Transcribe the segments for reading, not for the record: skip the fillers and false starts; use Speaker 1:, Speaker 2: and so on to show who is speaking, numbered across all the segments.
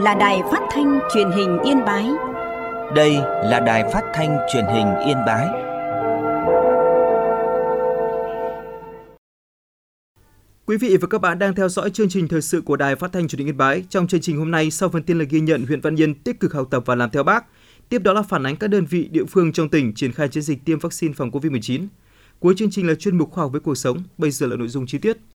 Speaker 1: là Đài Phát thanh Truyền hình Yên Bái.
Speaker 2: Đây là Đài Phát thanh Truyền hình Yên Bái.
Speaker 3: Quý vị và các bạn đang theo dõi chương trình thời sự của Đài Phát thanh Truyền hình Yên Bái. Trong chương trình hôm nay, sau phần tin là ghi nhận huyện Văn Yên tích cực học tập và làm theo Bác. Tiếp đó là phản ánh các đơn vị địa phương trong tỉnh triển khai chiến dịch tiêm vaccine phòng Covid-19. Cuối chương trình là chuyên mục khoa học với cuộc sống. Bây giờ là nội dung chi tiết.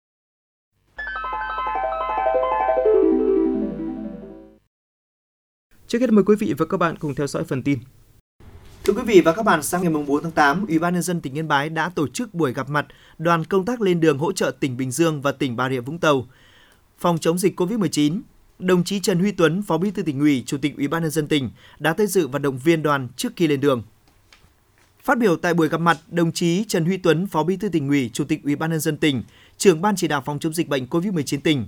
Speaker 3: Trước hết mời quý vị và các bạn cùng theo dõi phần tin.
Speaker 4: Thưa quý vị và các bạn, sáng ngày 4 tháng 8, Ủy ban nhân dân tỉnh Yên Bái đã tổ chức buổi gặp mặt đoàn công tác lên đường hỗ trợ tỉnh Bình Dương và tỉnh Bà Rịa Vũng Tàu phòng chống dịch Covid-19. Đồng chí Trần Huy Tuấn, Phó Bí thư Tỉnh ủy, Chủ tịch Ủy ban nhân dân tỉnh đã tới dự và động viên đoàn trước khi lên đường. Phát biểu tại buổi gặp mặt, đồng chí Trần Huy Tuấn, Phó Bí thư Tỉnh ủy, Chủ tịch Ủy ban nhân dân tỉnh, trưởng ban chỉ đạo phòng chống dịch bệnh Covid-19 tỉnh,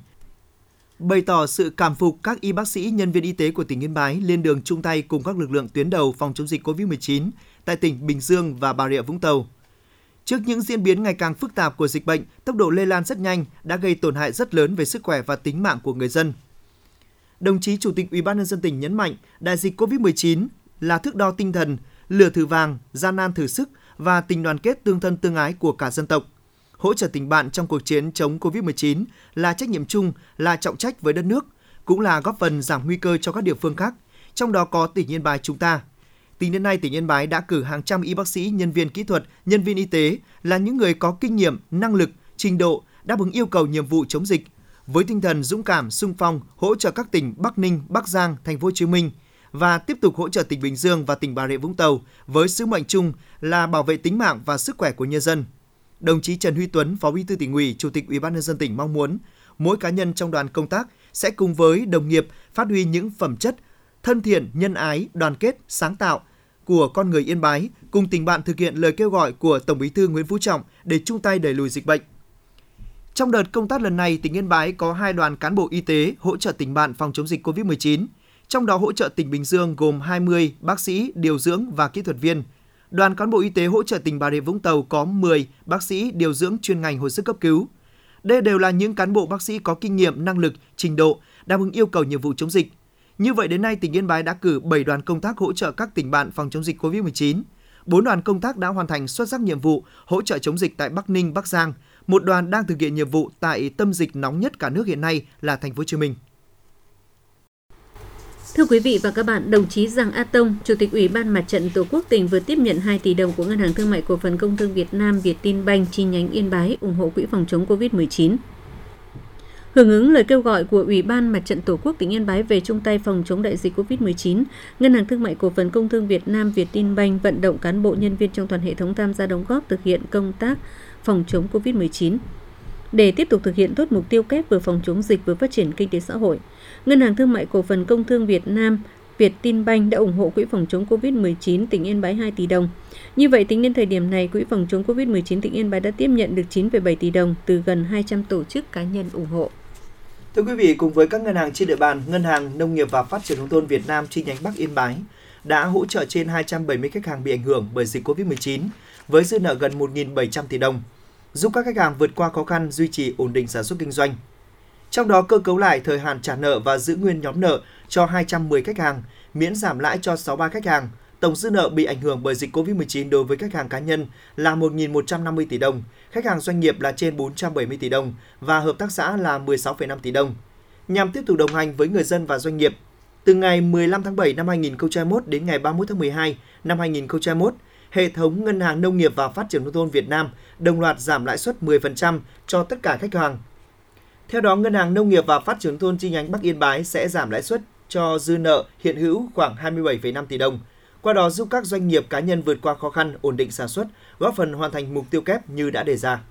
Speaker 4: bày tỏ sự cảm phục các y bác sĩ, nhân viên y tế của tỉnh Yên Bái lên đường chung tay cùng các lực lượng tuyến đầu phòng chống dịch Covid-19 tại tỉnh Bình Dương và Bà Rịa Vũng Tàu. Trước những diễn biến ngày càng phức tạp của dịch bệnh, tốc độ lây lan rất nhanh đã gây tổn hại rất lớn về sức khỏe và tính mạng của người dân. Đồng chí Chủ tịch Ủy ban nhân dân tỉnh nhấn mạnh, đại dịch Covid-19 là thước đo tinh thần, lửa thử vàng, gian nan thử sức và tình đoàn kết tương thân tương ái của cả dân tộc. Hỗ trợ tình bạn trong cuộc chiến chống Covid-19 là trách nhiệm chung, là trọng trách với đất nước, cũng là góp phần giảm nguy cơ cho các địa phương khác, trong đó có tỉnh Yên Bái chúng ta. Tính đến nay, tỉnh Yên Bái đã cử hàng trăm y bác sĩ, nhân viên kỹ thuật, nhân viên y tế là những người có kinh nghiệm, năng lực, trình độ đáp ứng yêu cầu nhiệm vụ chống dịch, với tinh thần dũng cảm, xung phong, hỗ trợ các tỉnh Bắc Ninh, Bắc Giang, Thành phố Hồ Chí Minh và tiếp tục hỗ trợ tỉnh Bình Dương và tỉnh Bà Rịa Vũng Tàu với sứ mệnh chung là bảo vệ tính mạng và sức khỏe của nhân dân. Đồng chí Trần Huy Tuấn, Phó Bí thư Tỉnh ủy, Chủ tịch Ủy ban nhân dân tỉnh mong muốn mỗi cá nhân trong đoàn công tác sẽ cùng với đồng nghiệp phát huy những phẩm chất thân thiện, nhân ái, đoàn kết, sáng tạo của con người Yên Bái, cùng tình bạn thực hiện lời kêu gọi của Tổng Bí thư Nguyễn Phú Trọng để chung tay đẩy lùi dịch bệnh. Trong đợt công tác lần này, tỉnh Yên Bái có 2 đoàn cán bộ y tế hỗ trợ tỉnh bạn phòng chống dịch Covid-19. Trong đó hỗ trợ tỉnh Bình Dương gồm 20 bác sĩ, điều dưỡng và kỹ thuật viên. Đoàn cán bộ y tế hỗ trợ tỉnh Bà Rịa Vũng Tàu có 10 bác sĩ, điều dưỡng chuyên ngành hồi sức cấp cứu. Đây đều là những cán bộ bác sĩ có kinh nghiệm, năng lực, trình độ, đáp ứng yêu cầu nhiệm vụ chống dịch. Như vậy đến nay, tỉnh Yên Bái đã cử 7 đoàn công tác hỗ trợ các tỉnh bạn phòng chống dịch Covid-19. 4 đoàn công tác đã hoàn thành xuất sắc nhiệm vụ hỗ trợ chống dịch tại Bắc Ninh, Bắc Giang. Một đoàn đang thực hiện nhiệm vụ tại tâm dịch nóng nhất cả nước hiện nay là Thành phố Hồ Chí Minh.
Speaker 5: Thưa quý vị và các bạn, đồng chí Giàng A Tông, Chủ tịch Ủy ban Mặt trận Tổ quốc tỉnh vừa tiếp nhận 2 tỷ đồng của Ngân hàng Thương mại Cổ phần Công thương Việt Nam Vietinbank chi nhánh Yên Bái ủng hộ quỹ phòng chống Covid-19. Hưởng ứng lời kêu gọi của Ủy ban Mặt trận Tổ quốc tỉnh Yên Bái về chung tay phòng chống đại dịch Covid-19, Ngân hàng Thương mại Cổ phần Công thương Việt Nam Vietinbank vận động cán bộ nhân viên trong toàn hệ thống tham gia đóng góp thực hiện công tác phòng chống Covid-19. Để tiếp tục thực hiện tốt mục tiêu kép vừa phòng chống dịch vừa phát triển kinh tế xã hội, Ngân hàng Thương mại Cổ phần Công thương Việt Nam Vietinbank đã ủng hộ quỹ phòng chống Covid-19 tỉnh Yên Bái 2 tỷ đồng. Như vậy, tính đến thời điểm này, quỹ phòng chống Covid-19 tỉnh Yên Bái đã tiếp nhận được 9,7 tỷ đồng từ gần 200 tổ chức cá nhân ủng hộ.
Speaker 4: Thưa quý vị, cùng với các ngân hàng trên địa bàn, Ngân hàng Nông nghiệp và Phát triển nông thôn Việt Nam chi nhánh Bắc Yên Bái đã hỗ trợ trên 270 khách hàng bị ảnh hưởng bởi dịch Covid-19 với dư nợ gần 1.700 tỷ đồng, giúp các khách hàng vượt qua khó khăn, duy trì ổn định sản xuất kinh doanh. Trong đó, cơ cấu lại thời hạn trả nợ và giữ nguyên nhóm nợ cho 210 khách hàng, miễn giảm lãi cho 63 khách hàng. Tổng dư nợ bị ảnh hưởng bởi dịch Covid-19 đối với khách hàng cá nhân là 1.150 tỷ đồng, khách hàng doanh nghiệp là trên 470 tỷ đồng và hợp tác xã là 16,5 tỷ đồng. Nhằm tiếp tục đồng hành với người dân và doanh nghiệp, từ ngày 15 tháng 7 năm 2021 đến ngày 31 tháng 12 năm 2021, hệ thống Ngân hàng Nông nghiệp và Phát triển nông thôn Việt Nam đồng loạt giảm lãi suất 10% cho tất cả khách hàng. Theo đó, Ngân hàng Nông nghiệp và Phát triển nông thôn chi nhánh Bắc Yên Bái sẽ giảm lãi suất cho dư nợ hiện hữu khoảng 27,5 tỷ đồng. Qua đó giúp các doanh nghiệp cá nhân vượt qua khó khăn, ổn định sản xuất, góp phần hoàn thành mục tiêu kép như đã đề ra.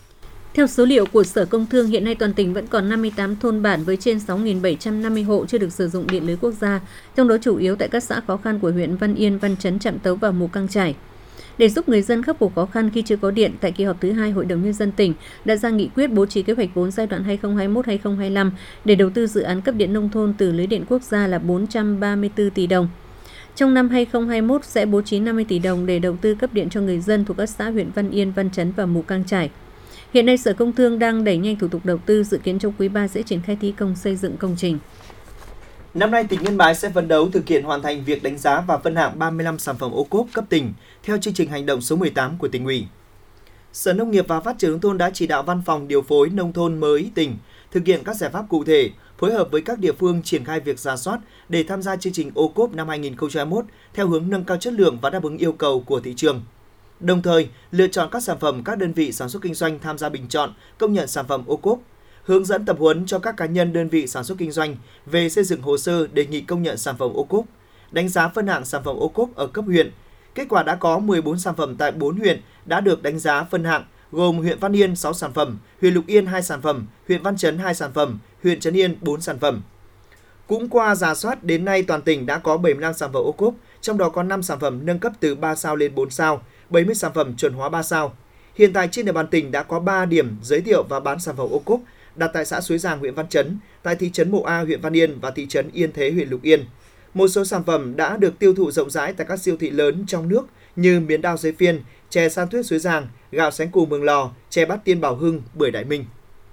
Speaker 5: Theo số liệu của Sở Công Thương, hiện nay toàn tỉnh vẫn còn 58 thôn bản với trên 6.750 hộ chưa được sử dụng điện lưới quốc gia, trong đó chủ yếu tại các xã khó khăn của huyện Văn Yên, Văn Chấn, Trạm Tấu và Mù Căng Chải. Để giúp người dân khắc phục khó khăn khi chưa có điện, tại kỳ họp thứ 2, Hội đồng Nhân dân tỉnh đã ra nghị quyết bố trí kế hoạch vốn giai đoạn 2021-2025 để đầu tư dự án cấp điện nông thôn từ lưới điện quốc gia là 434 tỷ đồng. Trong năm 2021 sẽ bố trí 50 tỷ đồng để đầu tư cấp điện cho người dân thuộc các xã huyện Văn Yên, Văn Chấn và Mù Căng Chải. Hiện nay, Sở Công Thương đang đẩy nhanh thủ tục đầu tư, dự kiến trong quý 3 sẽ triển khai thi công xây dựng công trình.
Speaker 4: Năm nay, tỉnh Yên Bái sẽ phấn đấu thực hiện hoàn thành việc đánh giá và phân hạng 35 sản phẩm ô cốp cấp tỉnh theo chương trình hành động số 18 của tỉnh ủy. Sở Nông nghiệp và Phát triển nông thôn đã chỉ đạo Văn phòng Điều phối Nông thôn mới tỉnh thực hiện các giải pháp cụ thể, phối hợp với các địa phương triển khai việc rà soát để tham gia chương trình ô cốp năm 2021 theo hướng nâng cao chất lượng và đáp ứng yêu cầu của thị trường. Đồng thời, lựa chọn các sản phẩm các đơn vị sản xuất kinh doanh tham gia bình chọn, công nhận sản phẩm ô cốp, hướng dẫn tập huấn cho các cá nhân đơn vị sản xuất kinh doanh về xây dựng hồ sơ đề nghị công nhận sản phẩm ô cốp, đánh giá phân hạng sản phẩm ô cốp ở cấp huyện. Kết quả đã có 14 sản phẩm tại 4 huyện đã được đánh giá phân hạng, gồm huyện Văn Yên 6 sản phẩm, huyện Lục Yên 2 sản phẩm, huyện Văn Chấn 2 sản phẩm, huyện Trấn Yên 4 sản phẩm. Cũng qua rà soát, đến nay toàn tỉnh đã có 75 sản phẩm ô cốp, trong đó có 5 sản phẩm nâng cấp từ 3 sao lên 4 sao, 70 sản phẩm chuẩn hóa 3 sao. Hiện tại trên địa bàn tỉnh đã có 3 điểm giới thiệu và bán sản phẩm ô cốp đặt tại xã Suối Giàng, huyện Văn Chấn, tại thị trấn Mộ A, huyện Văn Yên và thị trấn Yên Thế, huyện Lục Yên. Một số sản phẩm đã được tiêu thụ rộng rãi tại các siêu thị lớn trong nước như miến đao Dế Phiên, chè San Tuyết Suối Giàng, gạo Sánh Cù Mường Lò, chè Bát Tiên Bảo Hưng, bưởi Đại Minh.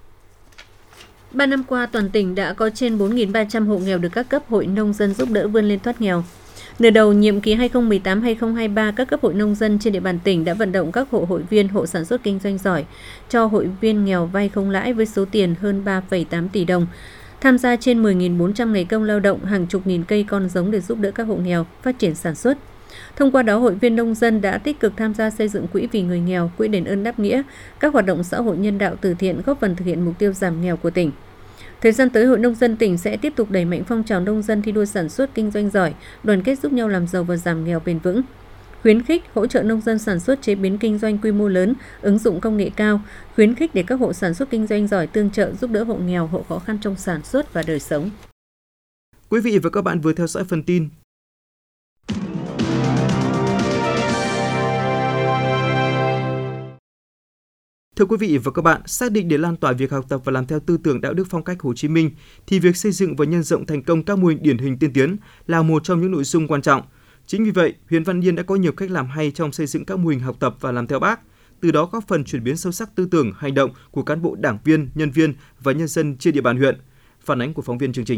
Speaker 5: 3 năm qua, toàn tỉnh đã có trên 4.300 hộ nghèo được các cấp hội nông dân giúp đỡ vươn lên thoát nghèo. Nửa đầu nhiệm kỳ 2018-2023, các cấp hội nông dân trên địa bàn tỉnh đã vận động các hộ hội viên, hộ sản xuất kinh doanh giỏi cho hội viên nghèo vay không lãi với số tiền hơn 3,8 tỷ đồng. Tham gia trên 10.400 ngày công lao động, hàng chục nghìn cây con giống để giúp đỡ các hộ nghèo phát triển sản xuất. Thông qua đó, hội viên nông dân đã tích cực tham gia xây dựng quỹ vì người nghèo, quỹ đền ơn đáp nghĩa, các hoạt động xã hội nhân đạo từ thiện góp phần thực hiện mục tiêu giảm nghèo của tỉnh. Thời gian tới, Hội Nông dân tỉnh sẽ tiếp tục đẩy mạnh phong trào nông dân thi đua sản xuất kinh doanh giỏi, đoàn kết giúp nhau làm giàu và giảm nghèo bền vững. Khuyến khích, hỗ trợ nông dân sản xuất chế biến kinh doanh quy mô lớn, ứng dụng công nghệ cao, khuyến khích để các hộ sản xuất kinh doanh giỏi tương trợ giúp đỡ hộ nghèo, hộ khó khăn trong sản xuất và đời sống.
Speaker 3: Quý vị và các bạn vừa theo dõi phần tin. Thưa quý vị và các bạn, xác định để lan tỏa việc học tập và làm theo tư tưởng đạo đức phong cách Hồ Chí Minh, thì việc xây dựng và nhân rộng thành công các mô hình điển hình tiên tiến là một trong những nội dung quan trọng. Chính vì vậy, huyện Văn Yên đã có nhiều cách làm hay trong xây dựng các mô hình học tập và làm theo Bác, từ đó góp phần chuyển biến sâu sắc tư tưởng, hành động của cán bộ đảng viên, nhân viên và nhân dân trên địa bàn huyện. Phản ánh của phóng viên chương trình.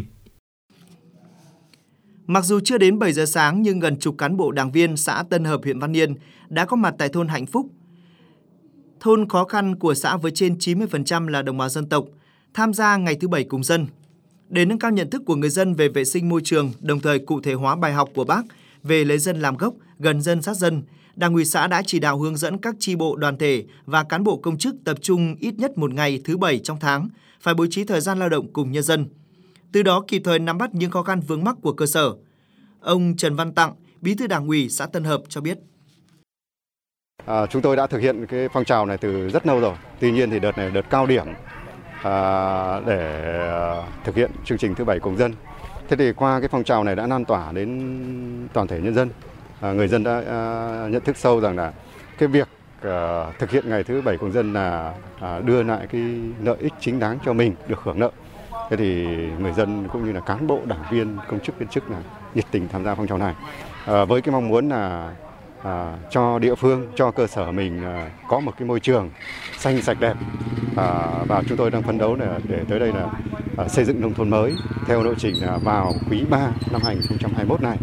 Speaker 4: Mặc dù chưa đến 7 giờ sáng nhưng gần chục cán bộ đảng viên xã Tân Hợp, huyện Văn Yên đã có mặt tại thôn Hạnh Phúc, thôn khó khăn của xã với trên 90% là đồng bào dân tộc, tham gia ngày thứ 7 cùng dân. Để nâng cao nhận thức của người dân về vệ sinh môi trường, đồng thời cụ thể hóa bài học của Bác về lấy dân làm gốc, gần dân sát dân, Đảng ủy xã đã chỉ đạo hướng dẫn các chi bộ, đoàn thể và cán bộ công chức tập trung ít nhất một ngày thứ 7 trong tháng, phải bố trí thời gian lao động cùng nhân dân. Từ đó kịp thời nắm bắt những khó khăn vướng mắc của cơ sở. Ông Trần Văn Tặng, Bí thư Đảng ủy xã Tân Hợp cho biết.
Speaker 6: Chúng tôi đã thực hiện cái phong trào này từ rất lâu rồi. Tuy nhiên thì đợt này đợt cao điểm để thực hiện chương trình thứ 7 cùng dân. Thế thì qua cái phong trào này đã lan tỏa đến toàn thể nhân dân. Người dân đã nhận thức sâu rằng là cái việc thực hiện ngày thứ 7 cùng dân là đưa lại cái lợi ích chính đáng cho mình được hưởng lợi. Thế thì người dân cũng như là cán bộ, đảng viên, công chức, viên chức là nhiệt tình tham gia phong trào này. Với cái mong muốn là cho địa phương, cho cơ sở mình có một cái môi trường xanh sạch đẹp, và chúng tôi đang phấn đấu để tới đây là xây dựng nông thôn mới theo lộ trình vào quý 3 năm 2021 này.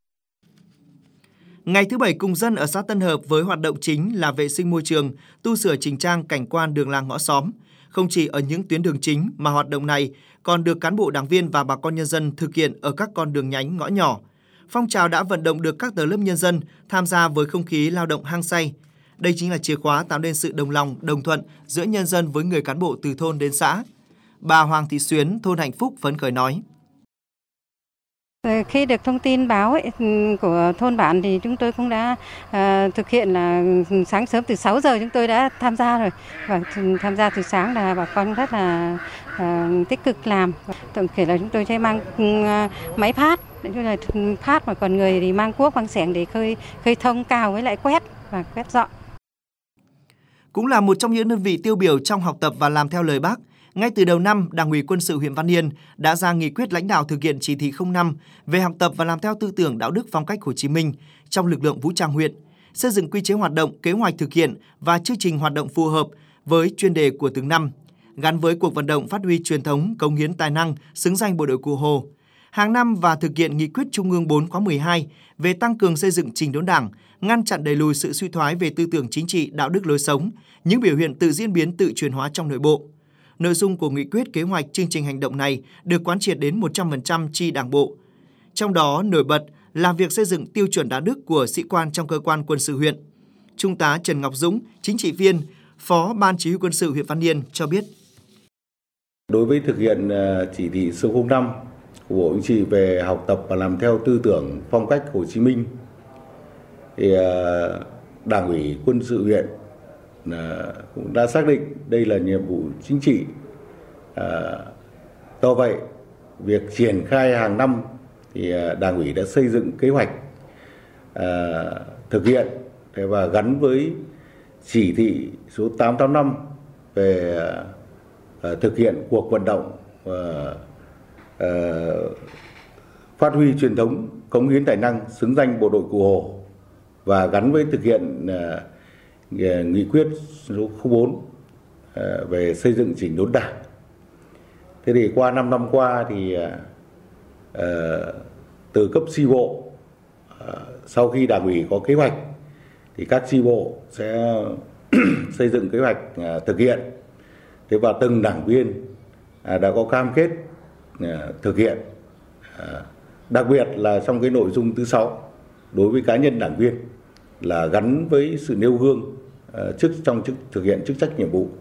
Speaker 4: Ngày thứ 7 cùng dân ở xã Tân Hợp với hoạt động chính là vệ sinh môi trường, tu sửa chỉnh trang cảnh quan đường làng ngõ xóm. Không chỉ ở những tuyến đường chính mà hoạt động này còn được cán bộ đảng viên và bà con nhân dân thực hiện ở các con đường nhánh ngõ nhỏ. Phong trào đã vận động được các tầng lớp nhân dân tham gia với không khí lao động hăng say. Đây chính là chìa khóa tạo nên sự đồng lòng, đồng thuận giữa nhân dân với người cán bộ từ thôn đến xã. Bà Hoàng Thị Xuyến, thôn Hạnh Phúc phấn khởi nói.
Speaker 7: Khi được thông tin báo của thôn bản thì chúng tôi cũng đã thực hiện là sáng sớm từ 6 giờ chúng tôi đã tham gia rồi. Và tham gia từ sáng là bà con rất là tích cực làm. Tổng thể là chúng tôi sẽ mang máy phát, mà còn người thì mang cuốc, mang xẻng để khơi thông cào với lại quét và quét dọn.
Speaker 4: Cũng là một trong những đơn vị tiêu biểu trong học tập và làm theo lời Bác. Ngay từ đầu năm, Đảng ủy Quân sự huyện Văn Yên đã ra nghị quyết lãnh đạo thực hiện chỉ thị 05 về học tập và làm theo tư tưởng đạo đức phong cách Hồ Chí Minh trong lực lượng vũ trang huyện, xây dựng quy chế hoạt động, kế hoạch thực hiện và chương trình hoạt động phù hợp với chuyên đề của từng năm, gắn với cuộc vận động phát huy truyền thống, cống hiến tài năng, xứng danh bộ đội Cụ Hồ. hàng năm và thực hiện nghị quyết Trung ương 4 khóa 12 về tăng cường xây dựng chỉnh đốn Đảng, ngăn chặn đẩy lùi sự suy thoái về tư tưởng chính trị, đạo đức lối sống, những biểu hiện tự diễn biến tự chuyển hóa trong nội bộ. Nội dung của nghị quyết, kế hoạch, chương trình hành động này được quán triệt đến 100% chi Đảng bộ. Trong đó nổi bật là việc xây dựng tiêu chuẩn đạo đức của sĩ quan trong cơ quan quân sự huyện. Trung tá Trần Ngọc Dũng, chính trị viên, Phó Ban Chỉ huy Quân sự huyện Văn Yên cho biết.
Speaker 8: Đối với thực hiện chỉ thị số 05 của Bộ Chính trị về học tập và làm theo tư tưởng phong cách Hồ Chí Minh, thì Đảng ủy Quân sự huyện cũng đã xác định đây là nhiệm vụ chính trị. Do vậy, việc triển khai hàng năm thì Đảng ủy đã xây dựng kế hoạch thực hiện và gắn với chỉ thị số 885 về thực hiện cuộc vận động phát huy truyền thống, cống hiến tài năng, xứng danh bộ đội Cụ Hồ, và gắn với thực hiện nghị quyết số 04 về xây dựng chỉnh đốn Đảng. Thế thì qua 5 năm qua thì từ cấp chi bộ, sau khi Đảng ủy có kế hoạch thì các chi bộ sẽ xây dựng kế hoạch thực hiện. Thế và từng đảng viên đã có cam kết thực hiện, đặc biệt là trong cái nội dung thứ 6 đối với cá nhân đảng viên là gắn với sự nêu gương trong thực hiện chức trách nhiệm vụ.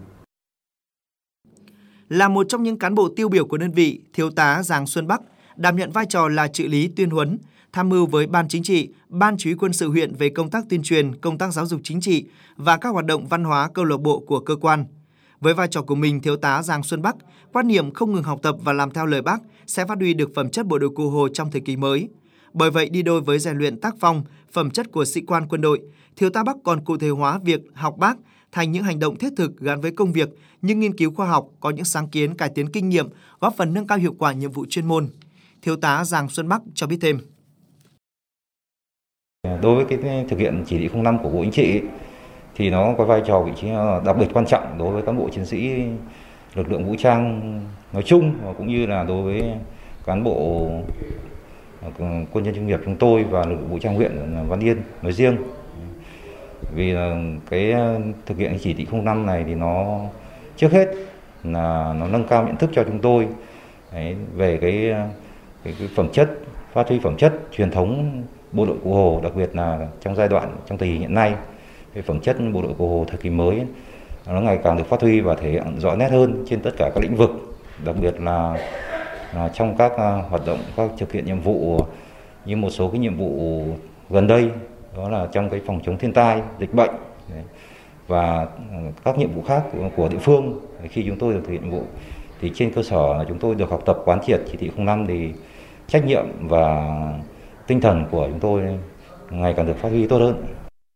Speaker 4: Là một trong những cán bộ tiêu biểu của đơn vị, Thiếu tá Giàng Xuân Bắc đảm nhận vai trò là trợ lý tuyên huấn, tham mưu với Ban Chính trị, Ban Chỉ huy Quân sự huyện về công tác tuyên truyền, công tác giáo dục chính trị và các hoạt động văn hóa câu lạc bộ của cơ quan. Với vai trò của mình, Thiếu tá Giàng Xuân Bắc quan niệm không ngừng học tập và làm theo lời Bác sẽ phát huy được phẩm chất bộ đội Cụ Hồ trong thời kỳ mới. Bởi vậy, đi đôi với rèn luyện tác phong, phẩm chất của sĩ quan quân đội, Thiếu tá Bắc còn cụ thể hóa việc học Bác thành những hành động thiết thực gắn với công việc, những nghiên cứu khoa học, có những sáng kiến cải tiến kinh nghiệm, góp phần nâng cao hiệu quả nhiệm vụ chuyên môn. Thiếu tá Giàng Xuân Bắc cho biết thêm.
Speaker 9: Đối với cái thực hiện chỉ thị 05 của Bộ Chính trị thì nó có vai trò vị trí đặc biệt quan trọng đối với cán bộ chiến sĩ lực lượng vũ trang nói chung, và cũng như là đối với cán bộ quân nhân chuyên nghiệp chúng tôi và lực lượng vũ trang huyện Văn Yên nói riêng. Vì cái thực hiện chỉ thị 05 này thì nó trước hết là nó nâng cao nhận thức cho chúng tôi về cái phẩm chất, phát huy phẩm chất truyền thống bộ đội Cụ Hồ, đặc biệt là trong giai đoạn trong tình hình hiện nay, cái phẩm chất bộ đội Cụ Hồ thời kỳ mới nó ngày càng được phát huy và thể hiện rõ nét hơn trên tất cả các lĩnh vực, đặc biệt là trong các hoạt động, các thực hiện nhiệm vụ như một số cái nhiệm vụ gần đây, đó là trong cái phòng chống thiên tai, dịch bệnh và các nhiệm vụ khác của địa phương. Khi chúng tôi được thực hiện nhiệm vụ thì trên cơ sở là chúng tôi được học tập quán triệt chỉ thị 05 thì trách nhiệm và tinh thần của chúng tôi ngày càng được phát huy tốt hơn.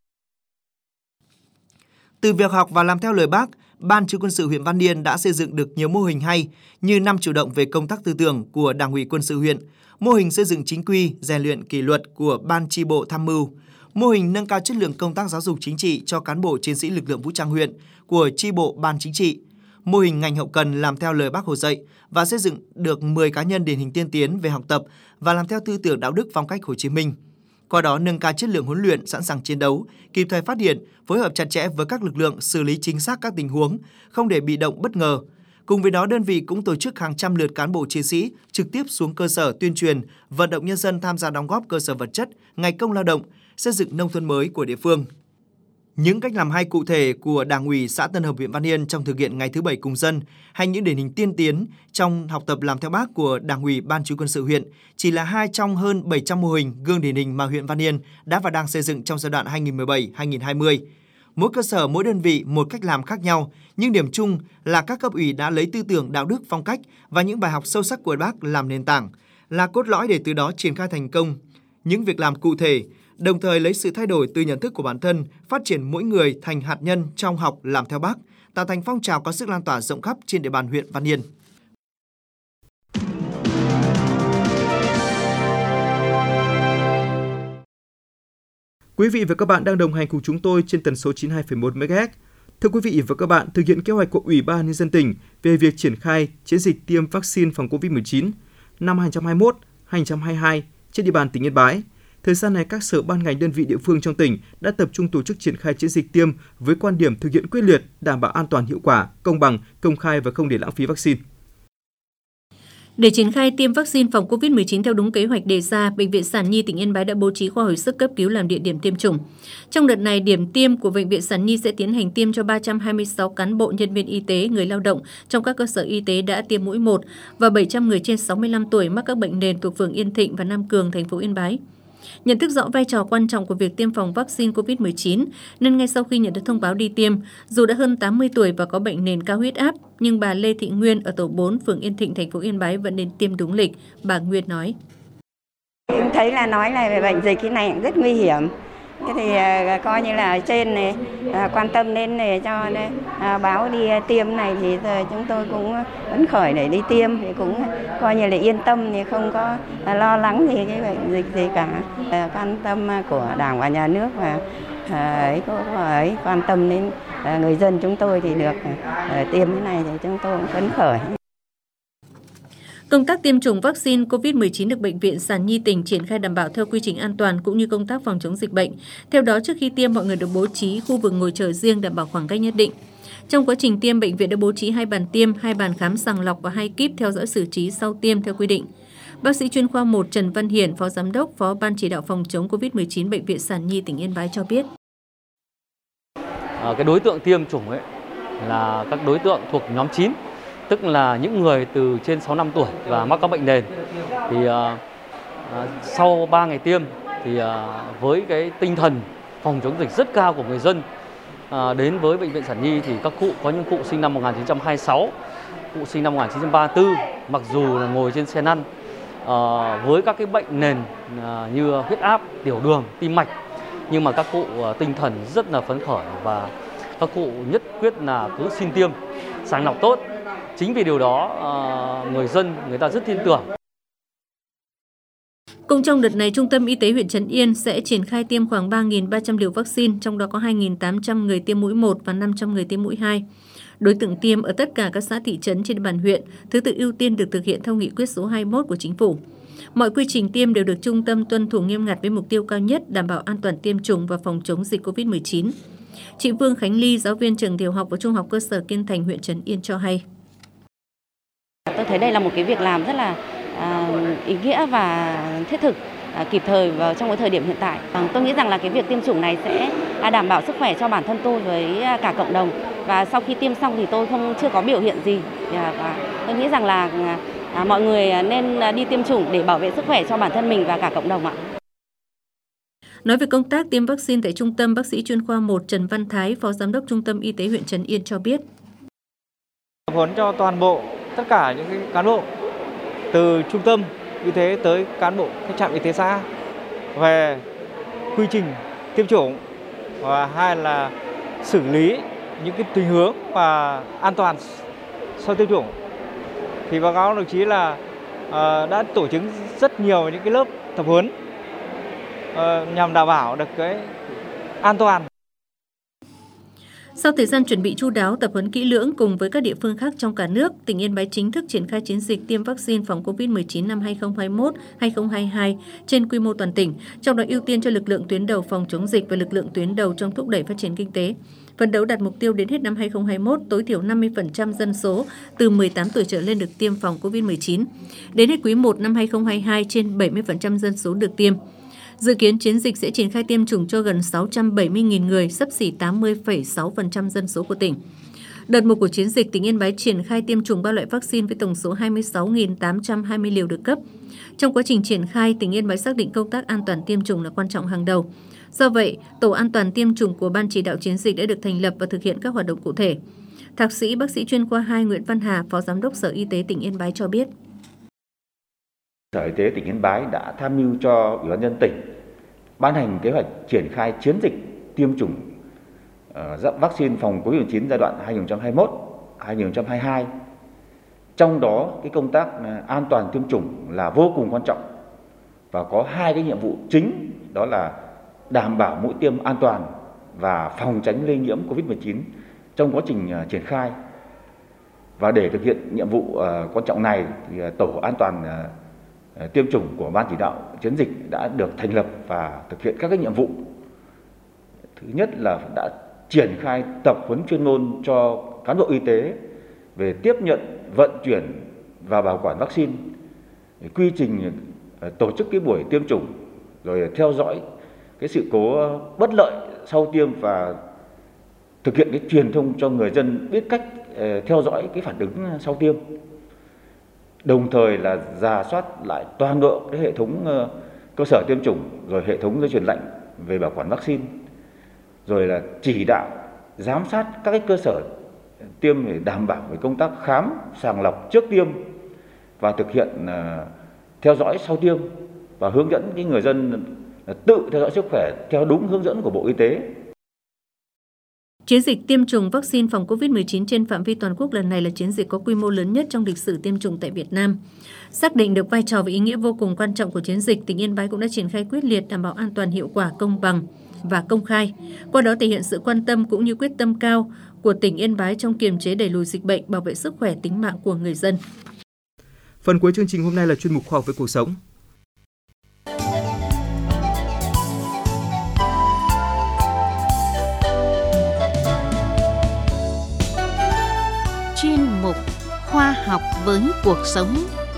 Speaker 4: Từ việc học và làm theo lời Bác, Ban Chỉ huy Quân sự huyện Văn Yên đã xây dựng được nhiều mô hình hay như năm chủ động về công tác tư tưởng của Đảng ủy Quân sự huyện, mô hình xây dựng chính quy, rèn luyện kỷ luật của Ban chi bộ tham mưu, mô hình nâng cao chất lượng công tác giáo dục chính trị cho cán bộ chiến sĩ lực lượng vũ trang huyện của chi bộ Ban Chính trị, mô hình ngành hậu cần làm theo lời Bác Hồ dạy và xây dựng được 10 cá nhân điển hình tiên tiến về học tập và làm theo tư tưởng đạo đức phong cách Hồ Chí Minh. Qua đó nâng cao chất lượng huấn luyện, sẵn sàng chiến đấu, kịp thời phát hiện, phối hợp chặt chẽ với các lực lượng xử lý chính xác các tình huống, không để bị động bất ngờ. Cùng với đó, đơn vị cũng tổ chức hàng trăm lượt cán bộ chiến sĩ trực tiếp xuống cơ sở tuyên truyền, vận động nhân dân tham gia đóng góp cơ sở vật chất, ngày công lao động, xây dựng nông thôn mới của địa phương. Những cách làm hay cụ thể của Đảng ủy xã Tân Hợp huyện Văn Yên trong thực hiện ngày thứ 7 cùng dân hay những điển hình tiên tiến trong học tập làm theo Bác của Đảng ủy Ban Chỉ huy Quân sự huyện chỉ là 2 trong hơn 700 mô hình gương điển hình mà huyện Văn Yên đã và đang xây dựng trong giai đoạn 2017-2020. Mỗi cơ sở, mỗi đơn vị một cách làm khác nhau, nhưng điểm chung là các cấp ủy đã lấy tư tưởng đạo đức phong cách và những bài học sâu sắc của Bác làm nền tảng, là cốt lõi để từ đó triển khai thành công những việc làm cụ thể, đồng thời lấy sự thay đổi từ nhận thức của bản thân, phát triển mỗi người thành hạt nhân trong học làm theo Bác, tạo thành phong trào có sức lan tỏa rộng khắp trên địa bàn huyện Văn Yên.
Speaker 3: Quý vị và các bạn đang đồng hành cùng chúng tôi trên tần số 92,1 MHz. Thưa quý vị và các bạn, thực hiện kế hoạch của Ủy ban Nhân dân tỉnh về việc triển khai chiến dịch tiêm vaccine phòng COVID-19 năm 2022 trên địa bàn tỉnh Yên Bái. Thời gian này, các sở ban ngành đơn vị địa phương trong tỉnh đã tập trung tổ chức triển khai chiến dịch tiêm với quan điểm thực hiện quyết liệt, đảm bảo an toàn hiệu quả, công bằng, công khai và không để lãng phí vaccine.
Speaker 5: Để triển khai tiêm vaccine phòng COVID-19 theo đúng kế hoạch đề ra, Bệnh viện Sản Nhi tỉnh Yên Bái đã bố trí khoa hồi sức cấp cứu làm địa điểm tiêm chủng. Trong đợt này, điểm tiêm của Bệnh viện Sản Nhi sẽ tiến hành tiêm cho 326 cán bộ, nhân viên y tế, người lao động trong các cơ sở y tế đã tiêm mũi 1 và 700 người trên 65 tuổi mắc các bệnh nền thuộc phường Yên Thịnh và Nam Cường, thành phố Yên Bái. Nhận thức rõ vai trò quan trọng của việc tiêm phòng vaccine COVID-19, nên ngay sau khi nhận được thông báo đi tiêm, dù đã hơn 80 tuổi và có bệnh nền cao huyết áp, nhưng bà Lê Thị Nguyên ở tổ 4, phường Yên Thịnh, thành phố Yên Bái vẫn đến tiêm đúng lịch. Bà Nguyên nói:
Speaker 10: Em thấy là nói là về bệnh dịch cái này rất nguy hiểm. Thế thì coi như là trên này quan tâm đến này cho báo đi tiêm này thì chúng tôi cũng phấn khởi để đi tiêm thì cũng coi như là yên tâm thì không có lo lắng gì cái bệnh dịch gì cả. Quan tâm của Đảng và Nhà nước và quan tâm đến người dân chúng tôi thì được tiêm cái này thì chúng tôi cũng phấn khởi.
Speaker 5: Công tác tiêm chủng vaccine COVID-19 được Bệnh viện Sản Nhi tỉnh triển khai đảm bảo theo quy trình an toàn cũng như công tác phòng chống dịch bệnh. Theo đó, trước khi tiêm, mọi người được bố trí khu vực ngồi chờ riêng đảm bảo khoảng cách nhất định. Trong quá trình tiêm, bệnh viện đã bố trí 2 bàn tiêm, 2 bàn khám sàng lọc và 2 kíp theo dõi xử trí sau tiêm theo quy định. Bác sĩ chuyên khoa 1 Trần Văn Hiển, Phó Giám đốc, Phó Ban Chỉ đạo phòng chống COVID-19 Bệnh viện Sản Nhi tỉnh Yên Bái cho biết.
Speaker 11: Cái đối tượng tiêm chủng ấy là các đối tượng thuộc nhóm 9. Tức là những người từ trên 65 tuổi và mắc các bệnh nền. Thì sau 3 ngày tiêm thì với cái tinh thần phòng chống dịch rất cao của người dân đến với Bệnh viện Sản Nhi thì các cụ có những cụ sinh năm 1926, cụ sinh năm 1934, mặc dù là ngồi trên xe lăn với các cái bệnh nền như huyết áp, tiểu đường, tim mạch, nhưng mà các cụ tinh thần rất là phấn khởi và các cụ nhất quyết là cứ xin tiêm, sàng lọc tốt. Chính vì điều đó người dân người ta rất tin tưởng.
Speaker 5: Cũng trong đợt này, Trung tâm Y tế huyện Trấn Yên sẽ triển khai tiêm khoảng 3.300 liều vaccine, trong đó có 2.800 người tiêm mũi 1 và 500 người tiêm mũi 2. Đối tượng tiêm ở tất cả các xã thị trấn trên địa bàn huyện, thứ tự ưu tiên được thực hiện theo nghị quyết số 21 của Chính phủ. Mọi quy trình tiêm đều được trung tâm tuân thủ nghiêm ngặt với mục tiêu cao nhất đảm bảo an toàn tiêm chủng và phòng chống dịch COVID-19. Chị Vương Khánh Ly, giáo viên trường tiểu học và trung học cơ sở Kiên Thành, huyện Trấn Yên cho hay.
Speaker 12: Tôi thấy đây là một cái việc làm rất là ý nghĩa và thiết thực, kịp thời vào trong cái thời điểm hiện tại. Tôi nghĩ rằng là cái việc tiêm chủng này sẽ đảm bảo sức khỏe cho bản thân tôi với cả cộng đồng. Và sau khi tiêm xong thì tôi chưa có biểu hiện gì. Và tôi nghĩ rằng là mọi người nên đi tiêm chủng để bảo vệ sức khỏe cho bản thân mình và cả cộng đồng ạ.
Speaker 5: Nói về công tác tiêm vaccine tại trung tâm, bác sĩ chuyên khoa 1 Trần Văn Thái, Phó Giám đốc Trung tâm Y tế huyện Trấn Yên cho biết.
Speaker 13: Tập huấn cho toàn bộ tất cả những cái cán bộ từ trung tâm y tế tới cán bộ các trạm y tế xã về quy trình tiêm chủng và hai là xử lý những cái tình huống và an toàn sau tiêm chủng. Thì báo cáo đồng chí là đã tổ chức rất nhiều những cái lớp tập huấn nhằm đảm bảo được cái an toàn.
Speaker 5: Sau thời gian chuẩn bị chu đáo, tập huấn kỹ lưỡng cùng với các địa phương khác trong cả nước, tỉnh Yên Bái chính thức triển khai chiến dịch tiêm vaccine phòng COVID-19 năm 2021-2022 trên quy mô toàn tỉnh, trong đó ưu tiên cho lực lượng tuyến đầu phòng chống dịch và lực lượng tuyến đầu trong thúc đẩy phát triển kinh tế. Phấn đấu đạt mục tiêu đến hết năm 2021, tối thiểu 50% dân số từ 18 tuổi trở lên được tiêm phòng COVID-19. Đến hết quý 1 năm 2022, trên 70% dân số được tiêm. Dự kiến chiến dịch sẽ triển khai tiêm chủng cho gần 670.000 người, xấp xỉ 80,6% dân số của tỉnh. Đợt 1 của chiến dịch, tỉnh Yên Bái triển khai tiêm chủng 3 loại vaccine với tổng số 26.820 liều được cấp. Trong quá trình triển khai, tỉnh Yên Bái xác định công tác an toàn tiêm chủng là quan trọng hàng đầu. Do vậy, Tổ an toàn tiêm chủng của Ban chỉ đạo chiến dịch đã được thành lập và thực hiện các hoạt động cụ thể. Thạc sĩ bác sĩ chuyên khoa 2 Nguyễn Văn Hà, Phó Giám đốc Sở Y tế tỉnh Yên Bái cho biết.
Speaker 14: Sở Y tế tỉnh Yên Bái đã tham mưu cho Ủy ban nhân dân tỉnh ban hành kế hoạch triển khai chiến dịch tiêm chủng vaccine phòng COVID-19 giai đoạn 2021-2022. Trong đó cái công tác an toàn tiêm chủng là vô cùng quan trọng và có 2 cái nhiệm vụ chính, đó là đảm bảo mũi tiêm an toàn và phòng tránh lây nhiễm COVID-19 trong quá trình triển khai. Và để thực hiện nhiệm vụ quan trọng này thì Tổ an toàn tiêm chủng của Ban chỉ đạo chiến dịch đã được thành lập và thực hiện các cái nhiệm vụ. Thứ nhất là đã triển khai tập huấn chuyên môn cho cán bộ y tế về tiếp nhận, vận chuyển và bảo quản vaccine, quy trình tổ chức cái buổi tiêm chủng, rồi theo dõi cái sự cố bất lợi sau tiêm và thực hiện cái truyền thông cho người dân biết cách theo dõi cái phản ứng sau tiêm. Đồng thời là rà soát lại toàn bộ cái hệ thống cơ sở tiêm chủng, rồi hệ thống dây chuyền lạnh về bảo quản vaccine, rồi là chỉ đạo giám sát các cái cơ sở tiêm để đảm bảo về công tác khám, sàng lọc trước tiêm và thực hiện theo dõi sau tiêm và hướng dẫn cái người dân tự theo dõi sức khỏe theo đúng hướng dẫn của Bộ Y tế.
Speaker 5: Chiến dịch tiêm chủng vaccine phòng COVID-19 trên phạm vi toàn quốc lần này là chiến dịch có quy mô lớn nhất trong lịch sử tiêm chủng tại Việt Nam. Xác định được vai trò và ý nghĩa vô cùng quan trọng của chiến dịch, tỉnh Yên Bái cũng đã triển khai quyết liệt, đảm bảo an toàn, hiệu quả, công bằng và công khai. Qua đó thể hiện sự quan tâm cũng như quyết tâm cao của tỉnh Yên Bái trong kiềm chế đẩy lùi dịch bệnh, bảo vệ sức khỏe tính mạng của người dân.
Speaker 3: Phần cuối chương trình hôm nay là chuyên mục Khoa học với cuộc sống.
Speaker 1: Chuyên mục Khoa học với cuộc sống.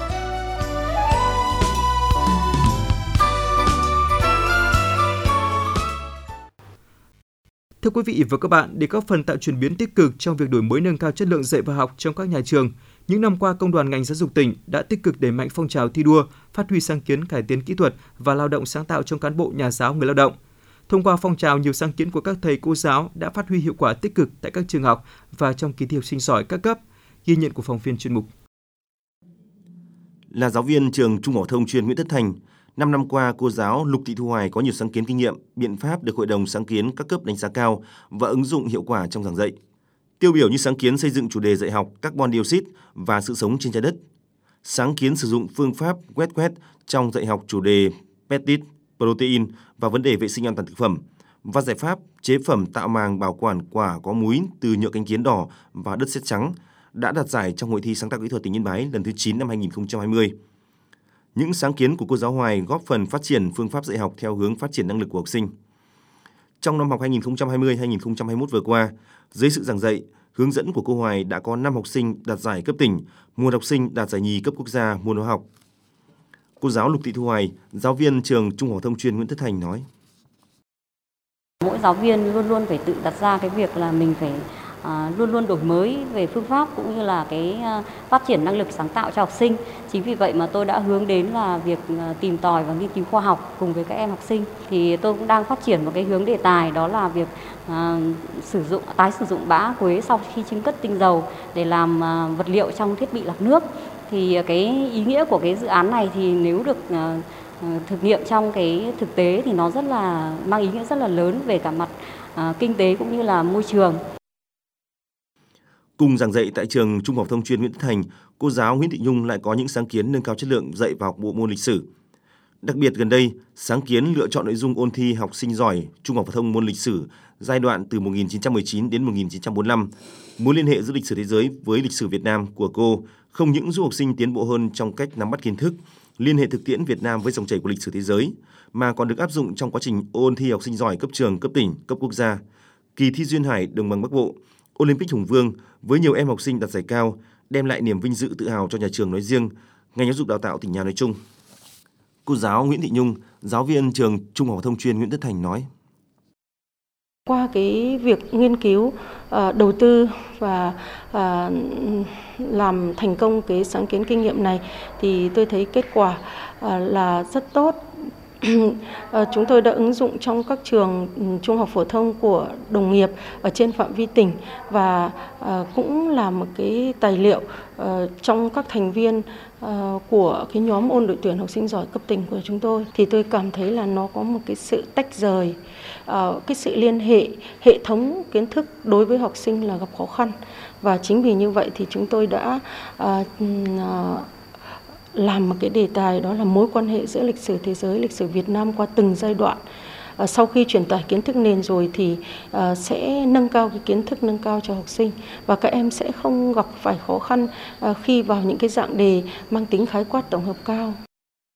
Speaker 3: Thưa quý vị và các bạn, để góp phần tạo chuyển biến tích cực trong việc đổi mới nâng cao chất lượng dạy và học trong các nhà trường, những năm qua Công đoàn ngành giáo dục tỉnh đã tích cực đẩy mạnh phong trào thi đua, phát huy sáng kiến cải tiến kỹ thuật và lao động sáng tạo trong cán bộ, nhà giáo, người lao động. Thông qua phong trào, nhiều sáng kiến của các thầy cô giáo đã phát huy hiệu quả tích cực tại các trường học và trong kỳ thi học sinh giỏi các cấp. Ghi nhận của phóng viên chuyên mục.
Speaker 15: Là giáo viên trường Trung học phổ thông chuyên Nguyễn Tất Thành, 5 năm qua, cô giáo Lục Thị Thu Hoài có nhiều sáng kiến kinh nghiệm, biện pháp được Hội đồng sáng kiến các cấp đánh giá cao và ứng dụng hiệu quả trong giảng dạy. Tiêu biểu như sáng kiến xây dựng chủ đề dạy học carbon dioxide và sự sống trên trái đất, sáng kiến sử dụng phương pháp quét trong dạy học chủ đề peptide, protein và vấn đề vệ sinh an toàn thực phẩm, và giải pháp chế phẩm tạo màng bảo quản quả có múi từ nhựa cánh kiến đỏ và đất sét trắng đã đạt giải trong hội thi sáng tạo kỹ thuật tỉnh Yên Bái lần thứ 9 năm 2020. Những sáng kiến của cô giáo Hoài góp phần phát triển phương pháp dạy học theo hướng phát triển năng lực của học sinh. Trong năm học 2020-2021 vừa qua, dưới sự giảng dạy, hướng dẫn của cô Hoài đã có 5 học sinh đạt giải cấp tỉnh, 1 học sinh đạt giải nhì cấp quốc gia môn hóa học. Cô giáo Lục Thị Thu Hoài, giáo viên trường Trung học phổ thông chuyên Nguyễn Tất Thành nói:
Speaker 12: Mỗi giáo viên luôn luôn phải tự đặt ra cái việc là mình phải luôn luôn đổi mới về phương pháp cũng như là cái phát triển năng lực sáng tạo cho học sinh. Chính vì vậy mà tôi đã hướng đến là việc tìm tòi và nghiên cứu khoa học cùng với các em học sinh. Thì tôi cũng đang phát triển một cái hướng đề tài, đó là việc tái sử dụng bã quế sau khi trưng cất tinh dầu để làm vật liệu trong thiết bị lọc nước. Thì cái ý nghĩa của cái dự án này thì nếu được thực nghiệm trong cái thực tế thì nó rất là mang ý nghĩa rất là lớn về cả mặt kinh tế cũng như là môi trường.
Speaker 15: Cùng giảng dạy tại trường Trung học phổ thông chuyên Nguyễn Tất Thành, cô giáo Nguyễn Thị Nhung lại có những sáng kiến nâng cao chất lượng dạy và học bộ môn lịch sử. Đặc biệt gần đây, sáng kiến lựa chọn nội dung ôn thi học sinh giỏi Trung học phổ thông môn lịch sử giai đoạn từ 1919 đến 1945, mối liên hệ giữa lịch sử thế giới với lịch sử Việt Nam của cô không những giúp học sinh tiến bộ hơn trong cách nắm bắt kiến thức, liên hệ thực tiễn Việt Nam với dòng chảy của lịch sử thế giới, mà còn được áp dụng trong quá trình ôn thi học sinh giỏi cấp trường, cấp tỉnh, cấp quốc gia, kỳ thi duyên hải Đồng bằng Bắc Bộ, Olympic Hùng Vương với nhiều em học sinh đạt giải cao, đem lại niềm vinh dự tự hào cho nhà trường nói riêng, ngành giáo dục đào tạo tỉnh nhà nói chung. Cô giáo Nguyễn Thị Nhung, giáo viên trường Trung học phổ thông chuyên Nguyễn Tất Thành nói:
Speaker 16: Qua cái việc nghiên cứu, đầu tư và làm thành công cái sáng kiến kinh nghiệm này thì tôi thấy kết quả là rất tốt. Chúng tôi đã ứng dụng trong các trường trung học phổ thông của đồng nghiệp ở trên phạm vi tỉnh và cũng là một cái tài liệu trong các thành viên của cái nhóm ôn đội tuyển học sinh giỏi cấp tỉnh của chúng tôi. Thì tôi cảm thấy là nó có một cái sự tách rời, cái sự liên hệ thống kiến thức đối với học sinh là gặp khó khăn. Và chính vì như vậy thì chúng tôi đã làm một cái đề tài, đó là mối quan hệ giữa lịch sử thế giới, lịch sử Việt Nam qua từng giai đoạn. Sau khi truyền tải kiến thức nền rồi thì sẽ nâng cao cái kiến thức, nâng cao cho học sinh và các em sẽ không gặp phải khó khăn khi vào những cái dạng đề mang tính khái quát tổng hợp cao.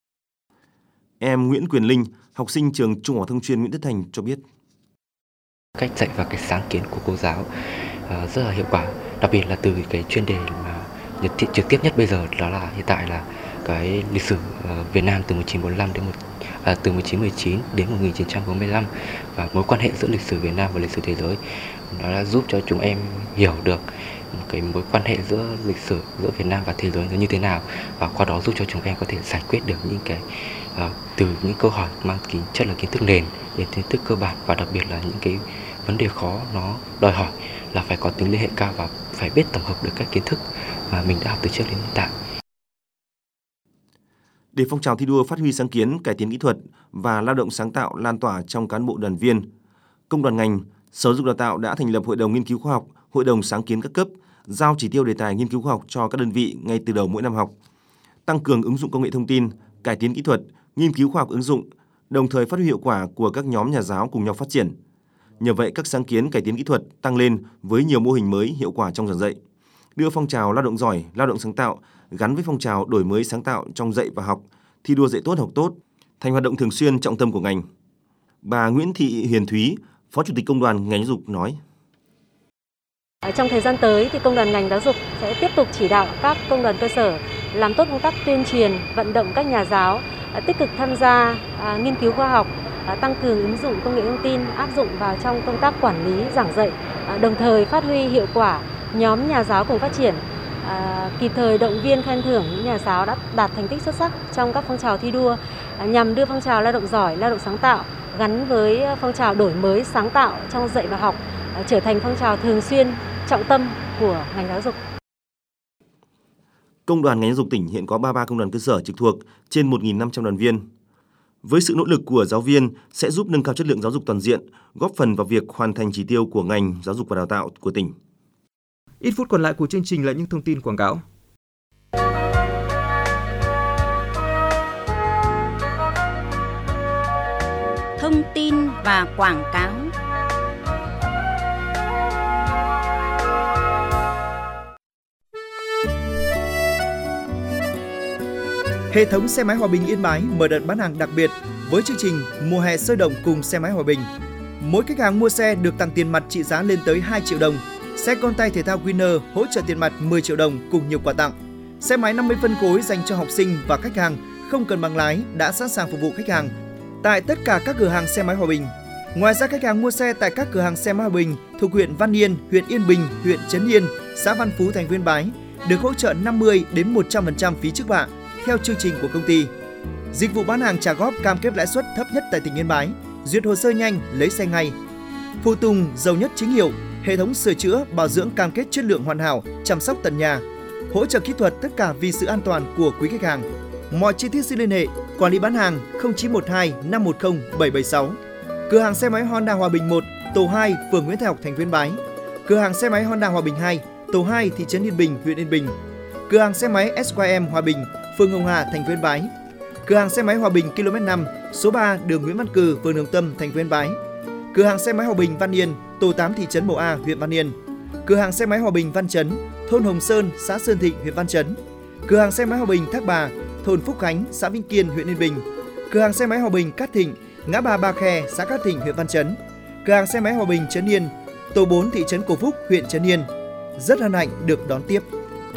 Speaker 15: Em Nguyễn Quyền Linh, học sinh trường Trung học phổ thông chuyên Nguyễn Tất Thành cho biết.
Speaker 17: Cách dạy và cái sáng kiến của cô giáo rất là hiệu quả, đặc biệt là từ cái chuyên đề mà trực tiếp nhất bây giờ, đó là hiện tại là cái lịch sử Việt Nam từ 1945 đến từ 1919 đến 1945 và mối quan hệ giữa lịch sử Việt Nam và lịch sử thế giới. Nó đã giúp cho chúng em hiểu được cái mối quan hệ giữa lịch sử giữa Việt Nam và thế giới nó như thế nào, và qua đó giúp cho chúng em có thể giải quyết được những cái từ những câu hỏi mang tính chất là kiến thức nền đến kiến thức cơ bản, và đặc biệt là những cái vấn đề khó nó đòi hỏi là phải có tính liên hệ cao và phải biết tổng hợp được các kiến thức mà mình đã học từ trước đến hiện tại.
Speaker 15: Để phong trào thi đua phát huy sáng kiến, cải tiến kỹ thuật và lao động sáng tạo lan tỏa trong cán bộ đoàn viên, công đoàn ngành, Sở Giáo dục Đào tạo đã thành lập Hội đồng Nghiên cứu Khoa học, Hội đồng Sáng kiến các cấp, giao chỉ tiêu đề tài nghiên cứu khoa học cho các đơn vị ngay từ đầu mỗi năm học, tăng cường ứng dụng công nghệ thông tin, cải tiến kỹ thuật, nghiên cứu khoa học ứng dụng, đồng thời phát huy hiệu quả của các nhóm nhà giáo cùng nhau phát triển. Nhờ vậy, các sáng kiến cải tiến kỹ thuật tăng lên với nhiều mô hình mới hiệu quả trong giảng dạy, đưa phong trào lao động giỏi, lao động sáng tạo gắn với phong trào đổi mới sáng tạo trong dạy và học, thi đua dạy tốt học tốt thành hoạt động thường xuyên trọng tâm của ngành. Bà Nguyễn Thị Huyền Thúy, Phó Chủ tịch Công đoàn ngành giáo dục nói:
Speaker 18: Trong thời gian tới thì Công đoàn ngành giáo dục sẽ tiếp tục chỉ đạo các công đoàn cơ sở làm tốt công tác tuyên truyền, vận động các nhà giáo tích cực tham gia nghiên cứu khoa học, tăng cường ứng dụng công nghệ thông tin áp dụng vào trong công tác quản lý giảng dạy, đồng thời phát huy hiệu quả nhóm nhà giáo cùng phát triển, kịp thời động viên khen thưởng những nhà giáo đã đạt thành tích xuất sắc trong các phong trào thi đua, nhằm đưa phong trào lao động giỏi, lao động sáng tạo gắn với phong trào đổi mới sáng tạo trong dạy và học trở thành phong trào thường xuyên trọng tâm của ngành giáo dục.
Speaker 15: Công đoàn ngành giáo dục tỉnh hiện có 33 công đoàn cơ sở trực thuộc, trên 1.500 đoàn viên. Với sự nỗ lực của giáo viên sẽ giúp nâng cao chất lượng giáo dục toàn diện, góp phần vào việc hoàn thành chỉ tiêu của ngành giáo dục và đào tạo của tỉnh.
Speaker 3: Ít phút còn lại của chương trình là những thông tin quảng cáo.
Speaker 1: Thông tin và quảng cáo.
Speaker 4: Hệ thống xe máy Hòa Bình Yên Bái mở đợt bán hàng đặc biệt với chương trình mùa hè sôi động cùng xe máy Hòa Bình. Mỗi khách hàng mua xe được tặng tiền mặt trị giá lên tới 2 triệu đồng. Xe con tay thể thao Winner hỗ trợ tiền mặt 10 triệu đồng cùng nhiều quà tặng. Xe máy 50 phân khối dành cho học sinh và khách hàng không cần bằng lái đã sẵn sàng phục vụ khách hàng tại tất cả các cửa hàng xe máy Hòa Bình. Ngoài ra, khách hàng mua xe tại các cửa hàng xe máy Hòa Bình thuộc huyện Văn Yên, huyện Yên Bình, huyện Trấn Yên, xã Văn Phú, thành phố Yên Bái được hỗ trợ 50 đến 100% phí trước bạ theo chương trình của công ty. Dịch vụ bán hàng trả góp cam kết lãi suất thấp nhất tại tỉnh Yên Bái, duyệt hồ sơ nhanh, lấy xe ngay. Phụ tùng giàu nhất chính hiệu, hệ thống sửa chữa, bảo dưỡng cam kết chất lượng hoàn hảo, chăm sóc tận nhà. Hỗ trợ kỹ thuật tất cả vì sự an toàn của quý khách hàng. Mọi chi tiết xin liên hệ quản lý bán hàng 0912 510 776. Cửa hàng xe máy Honda Hòa Bình 1, tổ 2, phường Nguyễn Thái Học, thành phố Yên Bái. Cửa hàng xe máy Honda Hòa Bình 2, tổ 2, thị trấn Yên Bình, huyện Yên Bình. Cửa hàng xe máy SYM Hòa Bình, phường Hồng Hà, thành phố Yên Bái. Cửa hàng xe máy Hòa Bình km 5, số 3, đường Nguyễn Văn Cừ, phường Đồng Tâm, thành phố Yên Bái. Cửa hàng xe máy Hòa Bình Văn Yên, tổ 8, thị trấn Mộ A, huyện Văn Yên. Cửa hàng xe máy Hòa Bình Văn Chấn, thôn Hồng Sơn, xã Sơn Thịnh, huyện Văn Chấn. Cửa hàng xe máy Hòa Bình Thác Bà, thôn Phúc Khánh, xã Vĩnh Kiên, huyện Yên Bình. Cửa hàng xe máy Hòa Bình Cát Thịnh, ngã ba Ba Khe, xã Cát Thịnh, huyện Văn Chấn. Cửa hàng xe máy Hòa Bình Trấn Yên, tổ 4, thị trấn Cổ Phúc, huyện Trấn Yên. Rất hân hạnh được đón tiếp.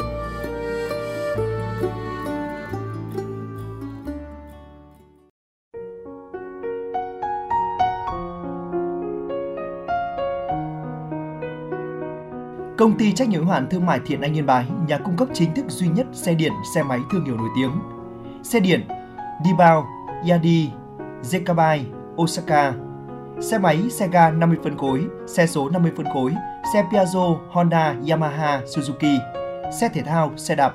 Speaker 4: Công ty trách nhiệm hữu hạn thương mại Thiện Anh Yên Bái, nhà cung cấp chính thức duy nhất xe điện, xe máy thương hiệu nổi tiếng. Xe điện Dibao, Yadi, Zekabai, Osaka. Xe máy, xe ga 50 phân khối, xe số 50 phân khối, xe Piaggio, Honda, Yamaha, Suzuki. Xe thể thao, xe đạp.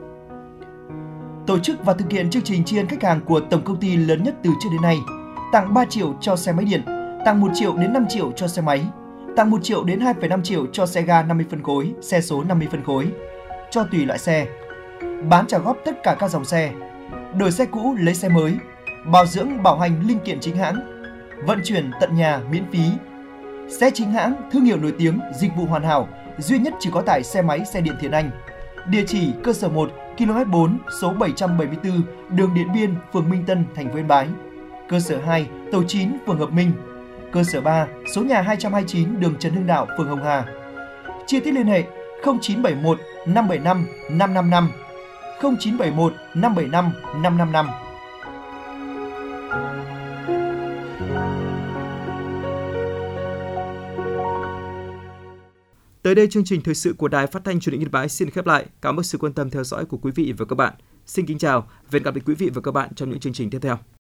Speaker 4: Tổ chức và thực hiện chương trình tri ân khách hàng của tổng công ty lớn nhất từ trước đến nay. Tặng 3 triệu cho xe máy điện, tặng 1 triệu đến 5 triệu cho xe máy, tặng 1 triệu đến 2,5 triệu cho xe ga 50 phân khối, xe số 50 phân khối, cho tùy loại xe. Bán trả góp tất cả các dòng xe, đổi xe cũ lấy xe mới, bảo dưỡng bảo hành linh kiện chính hãng, vận chuyển tận nhà miễn phí. Xe chính hãng, thương hiệu nổi tiếng, dịch vụ hoàn hảo, duy nhất chỉ có tại xe máy xe điện Thiện Anh. Địa chỉ cơ sở 1, km 4 số 774 đường Điện Biên, phường Minh Tân, thành phố Yên Bái. Cơ sở 2, tổ 9, phường Hợp Minh. Cơ sở 3, số nhà 229 đường Trần Hưng Đạo, phường Hồng Hà. Chi tiết liên hệ 0971 575 555 0971 575 555.
Speaker 3: Tới đây chương trình thời sự của Đài Phát thanh Truyền hình Yên Bái xin khép lại. Cảm ơn sự quan tâm theo dõi của quý vị và các bạn. Xin kính chào và hẹn gặp lại quý vị và các bạn trong những chương trình tiếp theo.